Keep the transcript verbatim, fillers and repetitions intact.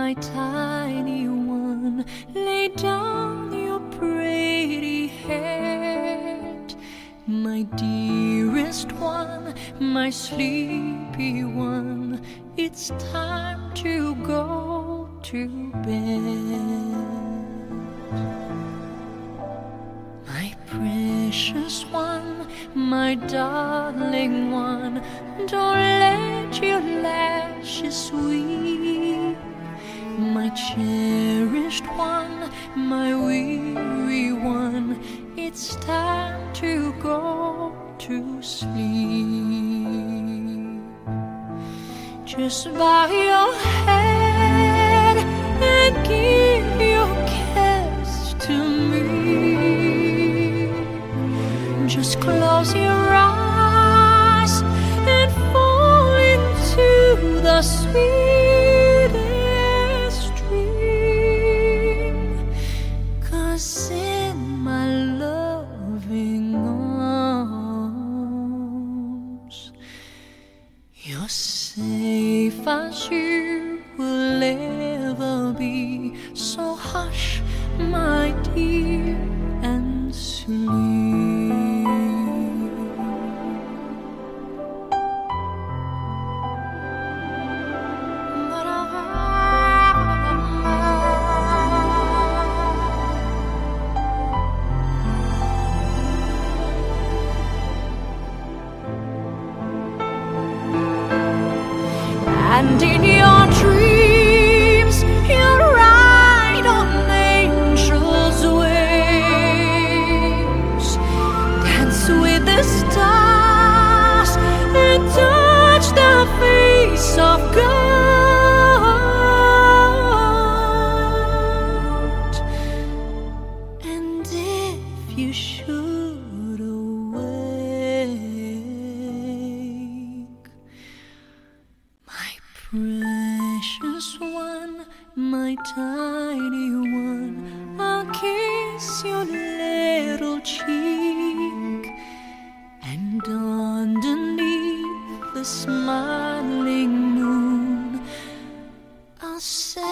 my tiny one, lay down your pretty head. My dearest one, my sleepy one, it's time to go to bed. My precious one, my darling one, don't let your lashes weep. My cherished one, my weary one, it's time to go to sleep. Just bow your head and give your kiss to me. Just close your eyes and fall into the sweetest dream. 'Cause in my loving arms, you're safe as you will ever be. So hush, my dear, and sleep. And in your dreams, you'll ride on angels' wings, dance with the stars, and touch the face of God. And if you should awake, my precious one, my tiny one, I'll kiss your little cheek, and underneath the smiling moon, I'll say